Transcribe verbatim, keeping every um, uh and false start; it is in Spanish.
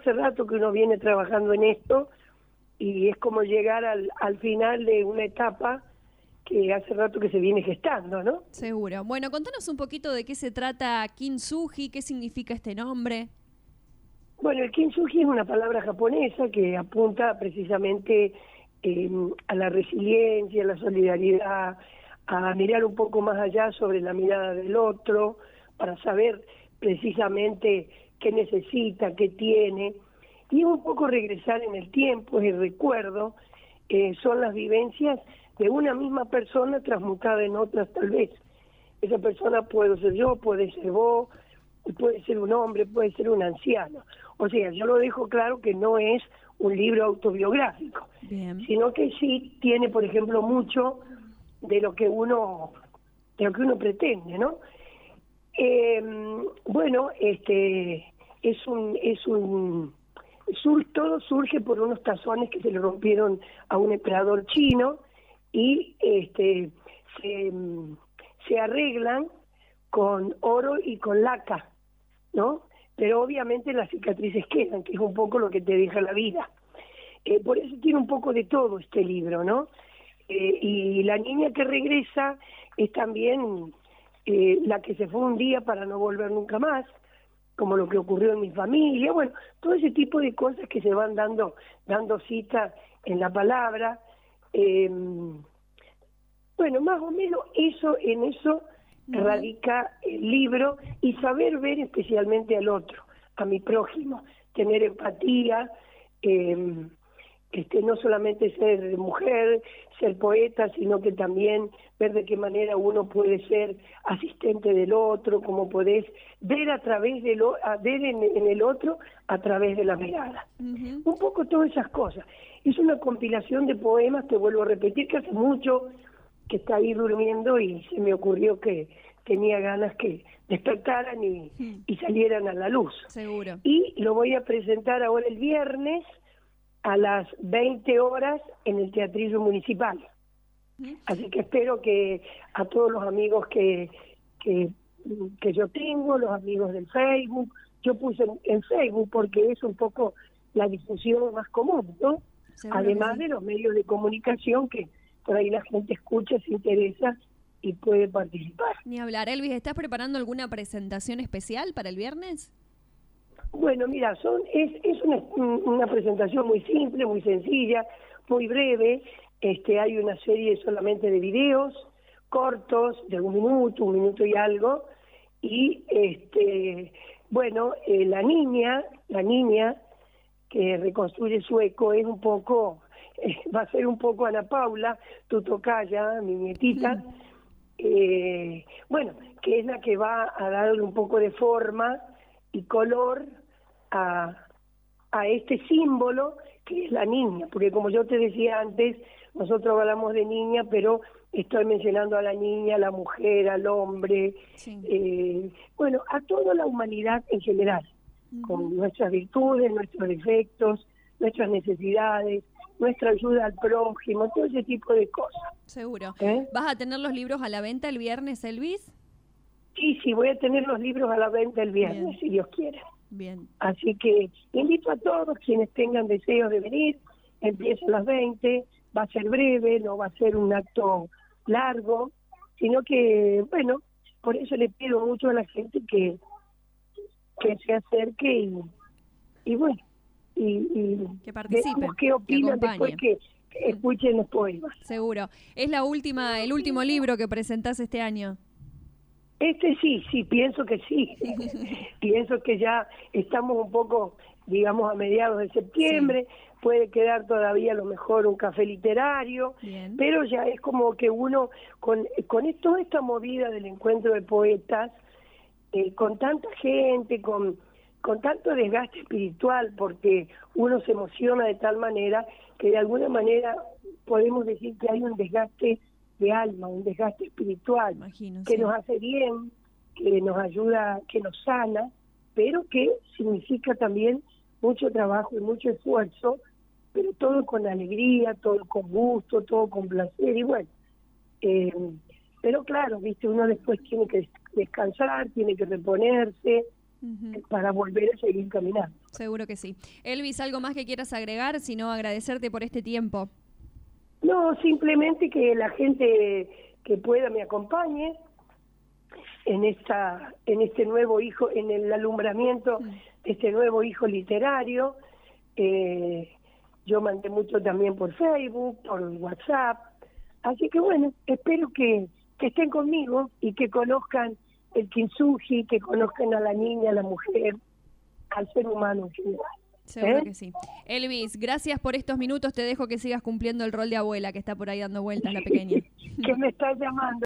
hace rato que uno viene trabajando en esto y es como llegar al, al final de una etapa que hace rato que se viene gestando, ¿no? Seguro. Bueno, contanos un poquito de qué se trata Kintsugi, qué significa este nombre. Bueno, el kintsugi es una palabra japonesa que apunta precisamente eh, a la resiliencia, a la solidaridad, a mirar un poco más allá sobre la mirada del otro, para saber precisamente qué necesita, qué tiene, y es un poco regresar en el tiempo, es el recuerdo, eh, son las vivencias de una misma persona transmutada en otras tal vez. Esa persona puede ser yo, puede ser vos, puede ser un hombre, puede ser un anciano. O sea, yo lo dejo claro que no es un libro autobiográfico, Bien. sino que sí tiene, por ejemplo, mucho de lo que uno, de lo que uno pretende, ¿no? Eh, bueno, este es un, es un, sur, todo surge por unos tazones que se le rompieron a un emperador chino y este se, se arreglan con oro y con laca, ¿no? Pero obviamente las cicatrices quedan, que es un poco lo que te deja la vida. Eh, por eso tiene un poco de todo este libro, ¿no? Eh, y la niña que regresa es también eh, la que se fue un día para no volver nunca más, como lo que ocurrió en mi familia, bueno, todo ese tipo de cosas que se van dando, dando cita en la palabra. Eh, bueno, más o menos eso, en eso uh-huh. radica el libro, y saber ver especialmente al otro, a mi prójimo, tener empatía, eh, este, no solamente ser mujer, ser poeta, sino que también ver de qué manera uno puede ser asistente del otro, cómo podés ver a través de lo, a ver en, en el otro a través de la mirada. Uh-huh. Un poco todas esas cosas. Es una compilación de poemas, te vuelvo a repetir, que hace mucho que está ahí durmiendo y se me ocurrió que tenía ganas que despertaran y, uh-huh. y salieran a la luz. Seguro. Y lo voy a presentar ahora el viernes a las veinte horas en el Teatrillo Municipal. Uh-huh. Así que espero que a todos los amigos que, que, que yo tengo, los amigos del Facebook, yo puse en, en Facebook porque es un poco la difusión más común, ¿no? Seguro. Además sí. de los medios de comunicación que por ahí la gente escucha, se interesa y puede participar. Ni hablar. Elvis, ¿estás preparando alguna presentación especial para el viernes? Bueno, mira, son es, es una, una presentación muy simple, muy sencilla, muy breve. Este, hay una serie solamente de videos cortos, de un minuto, un minuto y algo. Y, este, bueno, eh, la niña, la niña que reconstruye su eco es un poco, eh, va a ser un poco Ana Paula, tu tocaya, mi nietita. Mm. Eh, bueno, que es la que va a darle un poco de forma y color a, a este símbolo que es la niña, porque como yo te decía antes, nosotros hablamos de niña, pero estoy mencionando a la niña, a la mujer, al hombre, sí. eh, bueno, a toda la humanidad en general, uh-huh. con nuestras virtudes, nuestros defectos, nuestras necesidades, nuestra ayuda al prójimo, todo ese tipo de cosas. Seguro. ¿Eh? ¿Vas a tener los libros a la venta el viernes, Elvis? Sí, sí, voy a tener los libros a la venta el viernes, Bien. si Dios quiere. Bien. Así que invito a todos quienes tengan deseos de venir, empieza a las veinte, va a ser breve, no va a ser un acto largo, sino que, bueno, por eso le pido mucho a la gente que, que se acerque y, y bueno, y, y que participe, qué opinan que después que, que escuchen los poemas. Seguro. Es la última, el último libro que presentás este año. Este sí, sí, pienso que sí. Pienso que ya estamos un poco, digamos, a mediados de septiembre, sí. Puede quedar todavía a lo mejor un café literario, Bien. Pero ya es como que uno, con, con toda esta movida del encuentro de poetas, eh, con tanta gente, con, con tanto desgaste espiritual, porque uno se emociona de tal manera que de alguna manera podemos decir que hay un desgaste de alma, un desgaste espiritual, Imagino, que sí. nos hace bien, que nos ayuda, que nos sana, pero que significa también mucho trabajo y mucho esfuerzo, pero todo con alegría, todo con gusto, todo con placer, y bueno, eh, pero claro, viste, uno después tiene que descansar, tiene que reponerse, Uh-huh. para volver a seguir caminando. Seguro que sí. Elvis, ¿algo más que quieras agregar? Si no, agradecerte por este tiempo. No, simplemente que la gente que pueda me acompañe en esta, en este nuevo hijo, en el alumbramiento de este nuevo hijo literario. Eh, yo mandé mucho también por Facebook, por WhatsApp. Así que bueno, espero que, que estén conmigo y que conozcan el kintsugi, que conozcan a la niña, a la mujer, al ser humano en general. Seguro ¿Eh? que sí. Elvis, gracias por estos minutos. Te dejo que sigas cumpliendo el rol de abuela que está por ahí dando vueltas la pequeña. Que me estás llamando.